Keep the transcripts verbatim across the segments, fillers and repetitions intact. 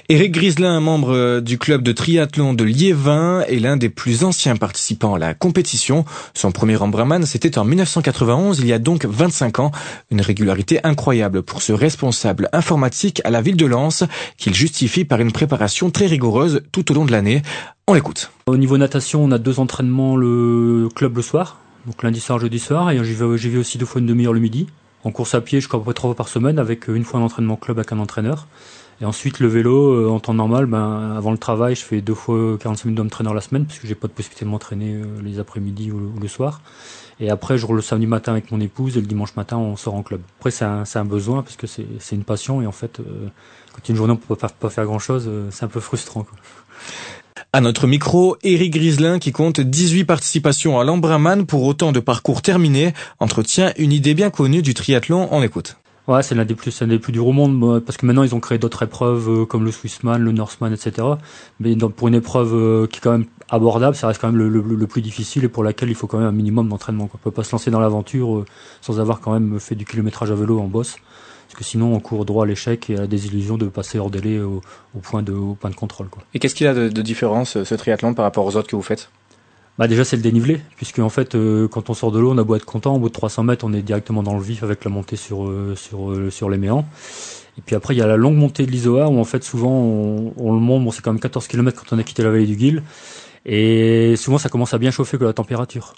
Éric Griselin, membre du club de triathlon de Liévin, est l'un des plus anciens participants à la compétition. Son premier Ambraman, c'était en mille neuf cent quatre-vingt-onze, il y a donc vingt-cinq ans. Une régularité incroyable pour ce responsable informatique à la ville de Lens, qu'il justifie par une préparation très rigoureuse tout au long de l'année. On l'écoute. Au niveau natation, on a deux entraînements le club le soir, donc lundi soir, jeudi soir, et j'y vais, j'y vais aussi deux fois une demi-heure le midi. En course à pied, je cours à peu près trois fois par semaine avec une fois un entraînement club avec un entraîneur. Et ensuite, le vélo, en temps normal, ben, avant le travail, je fais deux fois quarante-cinq minutes d'entraînement la semaine, parce que j'ai pas de possibilité de m'entraîner les après-midi ou le soir. Et après, je roule le samedi matin avec mon épouse, et le dimanche matin, on sort en club. Après, c'est un, c'est un besoin, parce que c'est, c'est une passion, et en fait, euh, quand une journée, on peut pas faire, pas faire grand chose, c'est un peu frustrant, quoi. À notre micro, Éric Griselin, qui compte dix-huit participations à l'Ambraman pour autant de parcours terminés, entretient une idée bien connue du triathlon. On écoute. Ouais, c'est l'un des plus, c'est l'un des plus durs au monde, parce que maintenant ils ont créé d'autres épreuves euh, comme le Swissman, le Norseman, et cetera. Mais donc, pour une épreuve euh, qui est quand même abordable, ça reste quand même le, le, le plus difficile et pour laquelle il faut quand même un minimum d'entraînement, quoi. On peut pas se lancer dans l'aventure euh, sans avoir quand même fait du kilométrage à vélo en bosse, parce que sinon on court droit à l'échec et à la désillusion de passer hors délai au, au point de, au point de contrôle, quoi. Et qu'est-ce qu'il a de, de différence ce triathlon par rapport aux autres que vous faites? Bah déjà c'est le dénivelé, puisque en fait euh, quand on sort de l'eau, on a beau être content, au bout de trois cents mètres on est directement dans le vif avec la montée sur euh, sur euh, sur les méandres. Et puis après il y a la longue montée de l'Isoard où en fait souvent on, on le monte, bon c'est quand même quatorze kilomètres quand on a quitté la vallée du Guil, et souvent ça commence à bien chauffer que la température.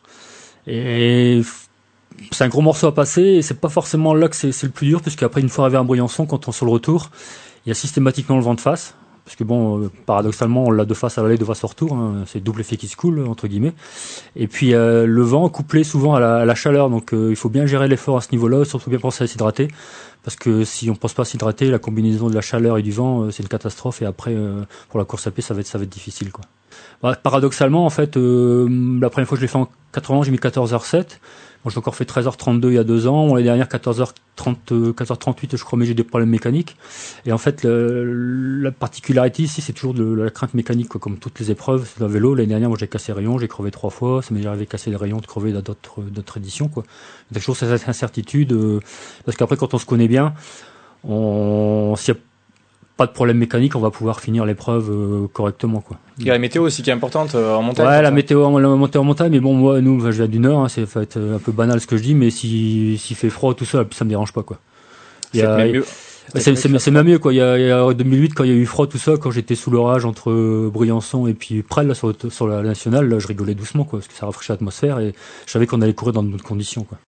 Et c'est un gros morceau à passer, et c'est pas forcément là que c'est, c'est le plus dur, puisque après une fois arrivé à Briançon, quand on est sur le retour, il y a systématiquement le vent de face. Parce que bon, euh, paradoxalement, on l'a de face à l'aller, de face au retour, hein, c'est double effet qui se coule, entre guillemets. Et puis euh, le vent couplé souvent à la, à la chaleur, donc euh, il faut bien gérer l'effort à ce niveau-là, surtout bien penser à s'hydrater, parce que si on pense pas à s'hydrater, la combinaison de la chaleur et du vent, euh, c'est une catastrophe, et après, euh, pour la course à pied, ça va être, ça va être difficile, quoi. Bah, paradoxalement, en fait, euh, la première fois que je l'ai fait en quatre-vingts, j'ai mis quatorze heures sept. Bon, j'ai encore fait treize heures trente-deux il y a deux ans. Bon, l'année dernière, quatorze heures trente, quatorze heures trente-huit, je crois, mais j'ai des problèmes mécaniques. Et en fait, le, la particularité ici, c'est toujours de, de la crainte mécanique, quoi, comme toutes les épreuves. C'est le vélo. L'année dernière, moi, j'ai cassé rayon, j'ai crevé trois fois. Ça m'est arrivé de casser les rayons, de crever dans d'autres, d'autres éditions, quoi. Il y a toujours cette incertitude, euh, parce qu'après, quand on se connaît bien, on, s'il y a pas de problème mécanique, on va pouvoir finir l'épreuve euh, correctement, quoi. Il y a la météo aussi qui est importante euh, en montagne. Ouais, la météo, la montée en montagne, mais bon, moi, nous, je viens du Nord, hein, c'est va être un peu banal ce que je dis, mais si s'il fait froid, tout ça, ça me dérange pas, quoi. Il y a, c'est, mieux. C'est, c'est, c'est même mieux, quoi. Il y a, il y a deux mille huit, quand il y a eu froid, tout ça, quand j'étais sous l'orage entre Briançon et puis Presles, là, sur, sur la nationale, là, je rigolais doucement, quoi, parce que ça rafraîchit l'atmosphère et je savais qu'on allait courir dans de bonnes conditions, quoi.